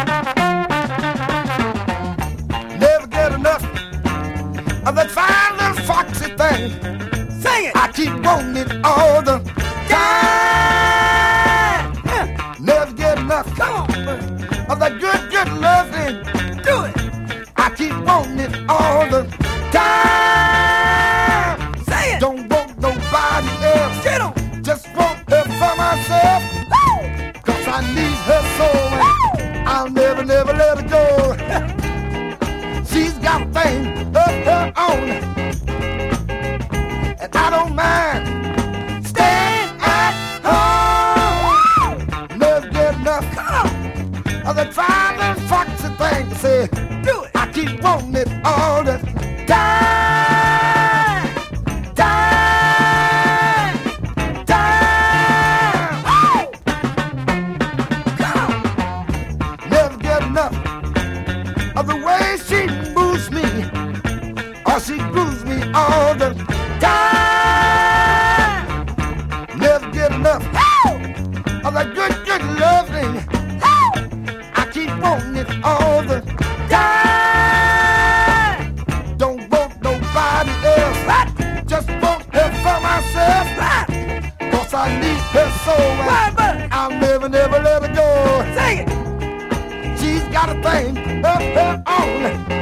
Never get enough of that fine little foxy thing. Sing it. I keep wanting it all the time. Never get enough. Come on. Of that good, good loving. Do it. I keep wanting it all the time. Say it. Don't want nobody else. Get 'em. Just want her for myself. Woo. Cause I need her so. Woo. I'll never, never let her go. She's got a thing of her own. And I don't mind staying at home. Never get enough of that fine little foxy thing to say. Do it. I keep wanting it all the time. Time. Time. Woo. Come on. Never get enough of the way she moves me, or she grooves me all the time. Never get enough of that good, good loving. I keep wanting it all the time. Don't want nobody else. Just want her for myself. Cause I need her so. I'll never, never let her go. Sing it. She's got a thing of her own.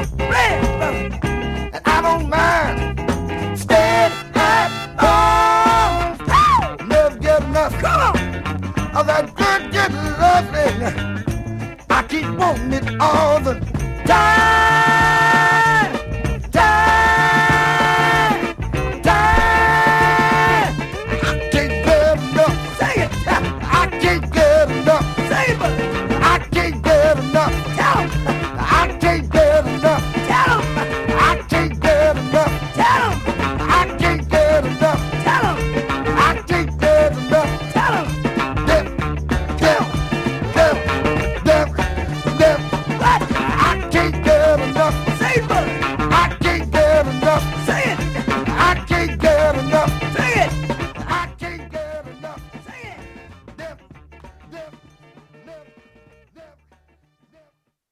And I don't mind staying at home. Never get enough of that good, good loving. I keep wanting it all the